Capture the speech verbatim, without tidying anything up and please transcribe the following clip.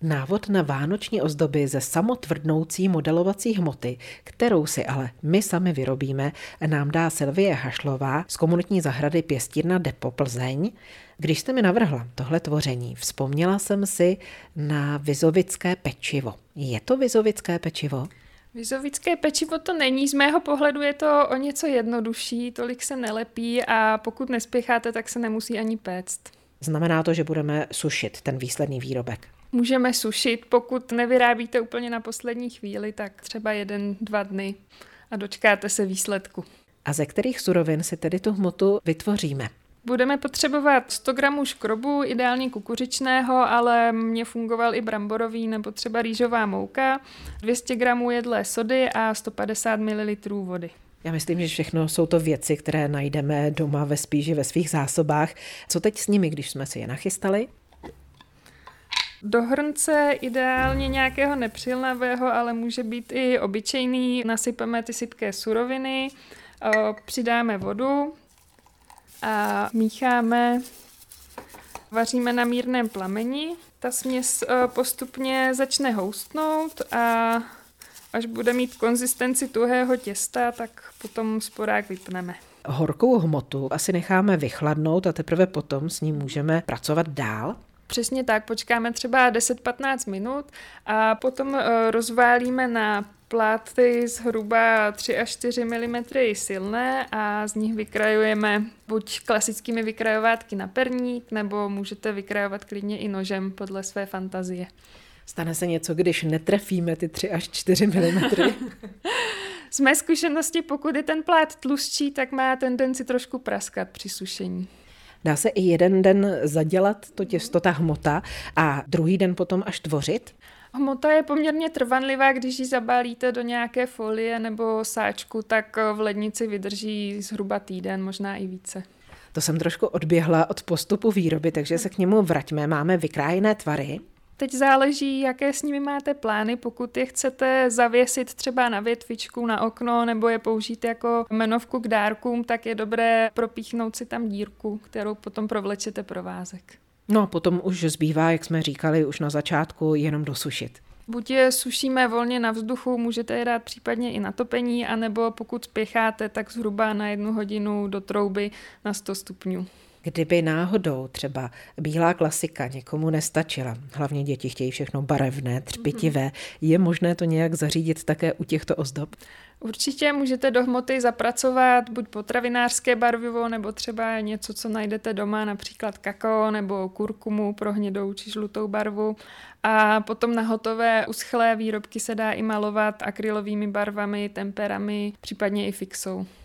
Návod na vánoční ozdoby ze samotvrdnoucí modelovací hmoty, kterou si ale my sami vyrobíme, nám dá Sylvie Hašlová z komunitní zahrady Pěstírna Depo Plzeň. Když jste mi navrhla tohle tvoření, vzpomněla jsem si na vizovické pečivo. Je to vizovické pečivo? Vizovické pečivo to není, z mého pohledu je to o něco jednodušší, tolik se nelepí a pokud nespěcháte, tak se nemusí ani péct. Znamená to, že budeme sušit ten výsledný výrobek? Můžeme sušit, pokud nevyrábíte úplně na poslední chvíli, tak třeba jeden, dva dny a dočkáte se výsledku. A ze kterých surovin si tedy tu hmotu vytvoříme? Budeme potřebovat sto gramů škrobu, ideálně kukuřičného, ale mně fungoval i bramborový nebo třeba rýžová mouka, dvě stě gramů jedlé sody a sto padesát mililitrů vody. Já myslím, že všechno jsou to věci, které najdeme doma ve spíži ve svých zásobách. Co teď s nimi, když jsme si je nachystali? Do hrnce ideálně nějakého nepřilnavého, ale může být i obyčejný. Nasypeme ty sypké suroviny, přidáme vodu a mícháme, vaříme na mírném plameni. Ta směs postupně začne houstnout a až bude mít konzistenci tuhého těsta, tak potom sporák vypneme. Horkou hmotu asi necháme vychladnout a teprve potom s ní můžeme pracovat dál? Přesně tak, počkáme třeba deset patnáct minut a potom rozválíme na pláty zhruba tři až čtyři milimetry silné a z nich vykrajujeme buď klasickými vykrajovátky na perník, nebo můžete vykrajovat klidně i nožem podle své fantazie. Stane se něco, když netrefíme ty tři až čtyři milimetry? Z mé zkušenosti, pokud je ten plát tlustší, tak má tendenci trošku praskat při sušení. Dá se i jeden den zadělat to těsto, ta hmota, a druhý den potom až tvořit? Hmota je poměrně trvanlivá, když ji zabálíte do nějaké folie nebo sáčku, tak v lednici vydrží zhruba týden, možná i více. To jsem trošku odběhla od postupu výroby, takže se k němu vraťme. Máme vykrájené tvary. Teď záleží, jaké s nimi máte plány. Pokud je chcete zavěsit třeba na větvičku, na okno, nebo je použít jako jmenovku k dárkům, tak je dobré propíchnout si tam dírku, kterou potom provlečete provázek. No a potom už zbývá, jak jsme říkali už na začátku, jenom dosušit. Buď je sušíme volně na vzduchu, můžete je dát případně i na topení, anebo pokud spěcháte, tak zhruba na jednu hodinu do trouby na sto stupňů. Kdyby náhodou třeba bílá klasika někomu nestačila, hlavně děti chtějí všechno barevné, třpitivé, je možné to nějak zařídit také u těchto ozdob? Určitě můžete do hmoty zapracovat buď potravinářské barvivo, nebo třeba něco, co najdete doma, například kakao nebo kurkumu pro hnědou či žlutou barvu. A potom na hotové uschlé výrobky se dá i malovat akrylovými barvami, temperami, případně i fixou.